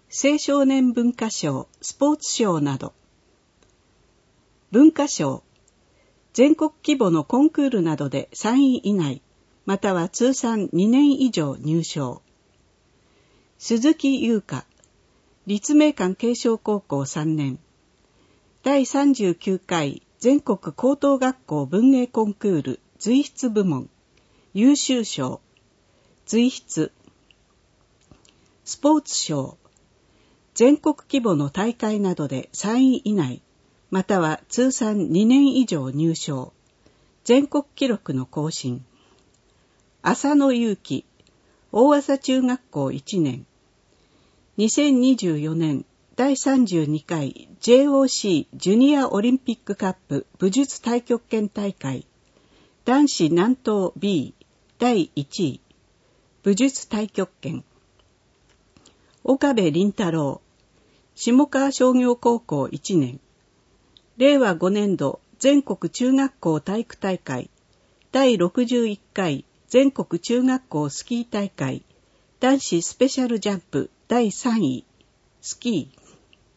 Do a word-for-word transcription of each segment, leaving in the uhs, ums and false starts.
青少年文化賞、スポーツ賞など。文化賞、全国規模のコンクールなどでさんい以内、または通算にねん以上入賞。鈴木優香、立命館慶祥高校さんねん。だいさんじゅうきゅうかい全国高等学校文芸コンクール随筆部門、優秀賞、随筆。スポーツ賞、全国規模の大会などでさんい以内、または通算にねん以上入賞、全国記録の更新。浅野祐樹、大麻中学校いちねん。にせんにじゅうよねんだいさんじゅうにかい ジェイオーシー ジュニアオリンピックカップ武術太極拳大会、男子南東 ビー だいいちい、武術太極拳。岡部倫太郎、下川商業高校いちねん。れいわごねんど全国中学校体育大会、だいろくじゅういっかい全国中学校スキー大会、男子スペシャルジャンプだいさんい、スキー。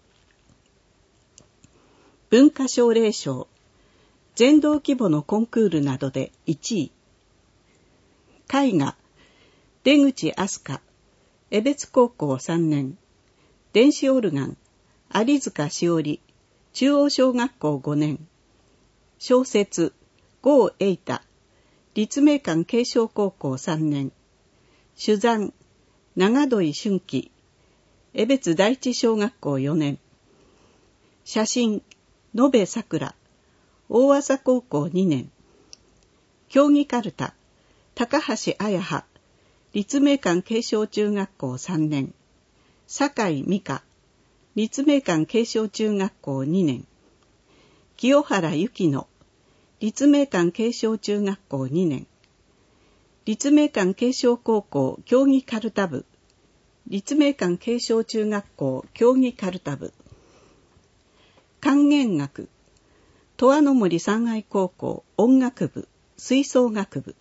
文化奨励賞、全道規模のコンクールなどでいちい。絵画、出口飛鳥、江別高校さんねん。電子オルガン、有塚しおり、中央小学校ごねん。小説、郷栄太、立命館慶祥高校さんねん。珠算、長土井俊樹、江別第一小学校よねん。写真、野部さくら、大麻高校にねん。競技かるた、高橋彩葉、立命館慶祥中学校さんねん。酒井美香、立命館慶祥中学校にねん。清原幸乃、立命館慶祥中学校にねん。立命館慶祥高校競技かるた部、立命館慶祥中学校競技かるた部。管弦楽、十和の森山愛高校音楽部、吹奏楽部。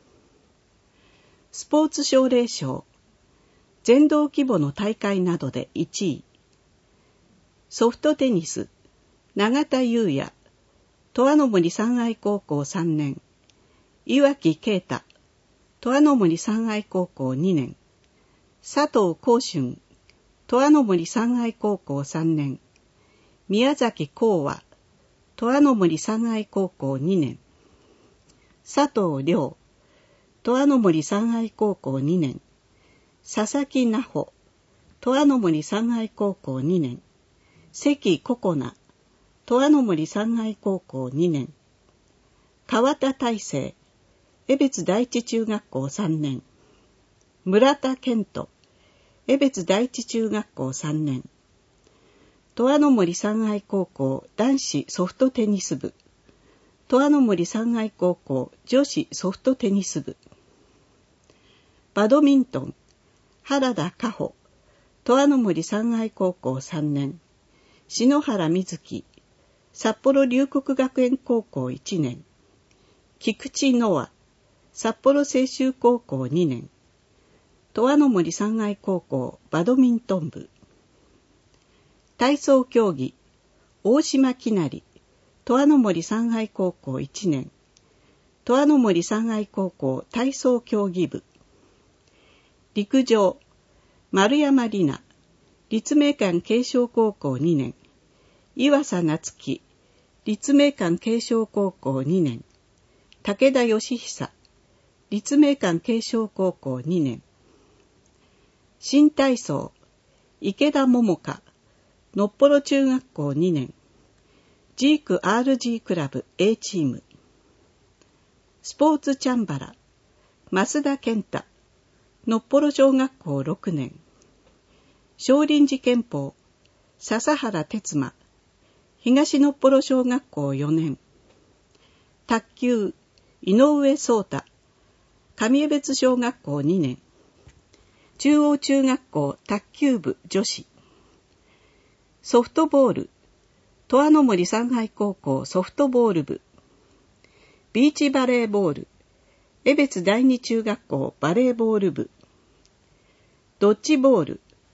スポーツ奨励賞、全道規模の大会などでいちい。ソフトテニス、永田裕也、十和の森山愛高校さんねん。岩木啓太、十和の森山愛高校にねん。佐藤光春、十和の森山愛高校さんねん。宮崎光和、十和の森山愛高校にねん。佐藤亮、十和の森山愛高校にねん。佐々木奈穂、十和の森山愛高校にねん。関ココナ、十和の森山愛高校にねん。川田大成、江別第一中学校さんねん。村田健人、江別第一中学校さんねん。十和の森山愛高校男子ソフトテニス部、十和の森山愛高校女子ソフトテニス部。バドミントン、原田佳穂、十和の森山愛高校さんねん。篠原瑞希、札幌龍谷学園高校いちねん。菊池ノア、札幌清修高校にねん。十和の森山愛高校バドミントン部。体操競技、大島きなり、十和の森山愛高校いちねん。十和の森山愛高校体操競技部。陸上、丸山里奈、立命館慶祥高校にねん。岩佐夏樹、立命館慶祥高校にねん。武田義久、立命館慶祥高校にねん。新体操、池田桃香、のっぽろ中学校にねん。ジーク アールジー クラブ A チーム。スポーツチャンバラ、増田健太、のっぽろ小学校ろくねん。少林寺拳法、笹原哲馬、東のっぽろ小学校よねん。卓球、井上壮太、上江別小学校にねん。中央中学校卓球部女子。ソフトボール、十和の森山愛高校ソフトボール部。ビーチバレーボール、江別第二中学校バレーボール部。ドッジボール、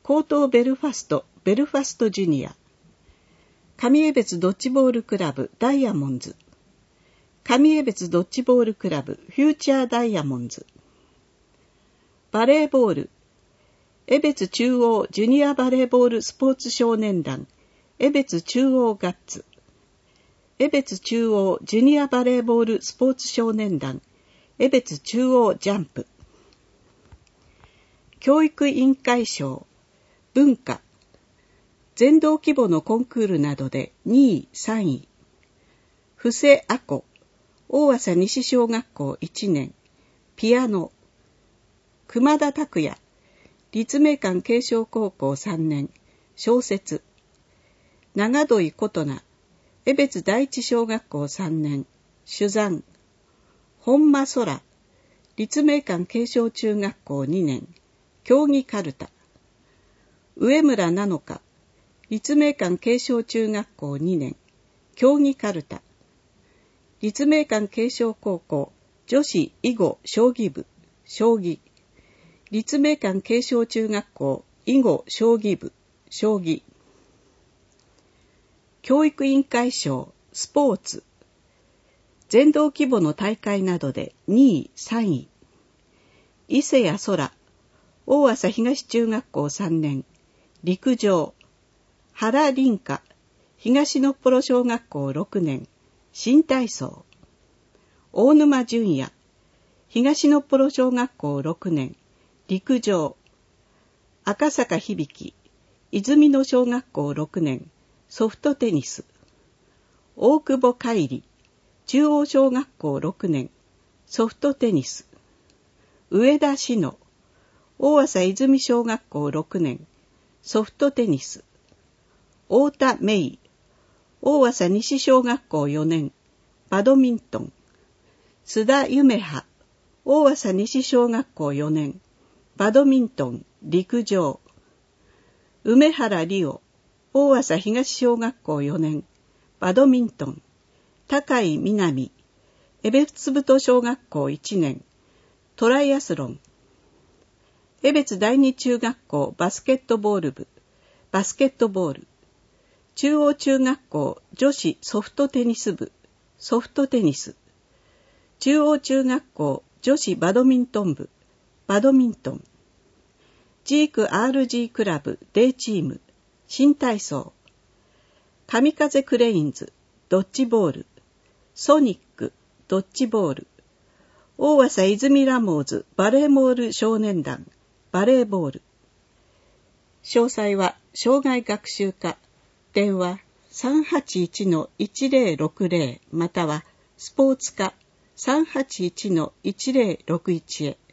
高等ベルファスト、ベルファストジュニア。上江別ドッジボールクラブ、ダイヤモンズ。上江別ドッジボールクラブ、フューチャーダイヤモンズ。バレーボール、江別中央ジュニアバレーボールスポーツ少年団、江別中央ガッツ。江別中央ジュニアバレーボールスポーツ少年団、江別中央ジャンプ。教育委員会賞、文化。全道規模のコンクールなどでにい、さんい。布施亜子、大浅西小学校いちねん、ピアノ。熊田拓也、立命館慶祥高校さんねん、小説。長土井琴奈、江別第一小学校さんねん、手山。本間空、立命館慶祥中学校にねん、競技かるた。上村なのか、立命館慶祥中学校にねん、競技かるた。立命館慶祥高校女子囲碁将棋部、将棋。立命館慶祥中学校囲碁将棋部、将棋。教育委員会賞、スポーツ。全道規模の大会などでにい、さんい。伊勢谷空、大浅東中学校さんねん、陸上。原凛香、東のっぽろ小学校ろくねん、新体操。大沼淳也、東のっぽろ小学校ろくねん、陸上。赤坂響、泉野小学校ろくねん、ソフトテニス。大久保海里、中央小学校ろくねん、ソフトテニス。上田志乃、大浅泉小学校ろくねん、ソフトテニス。太田芽衣、大浅西小学校よねん、バドミントン。須田夢葉、大浅西小学校よねん、バドミントン、陸上。梅原里央、大浅東小学校よねん、バドミントン。高井みなみ、江別太小学校いちねん、トライアスロン。江別第二中学校バスケットボール部、バスケットボール。中央中学校女子ソフトテニス部、ソフトテニス。中央中学校女子バドミントン部、バドミントン。ジーク アールジー クラブデイチーム、新体操。神風クレインズ、ドッジボール。ソニック、ドッジボール。大浅泉ラモーズバレーボール少年団、バレーボール。詳細は障害学習課、電話 さんはちいちのいちぜろろくぜろ またはスポーツ課 さんはちいちのいちぜろろくいち へ。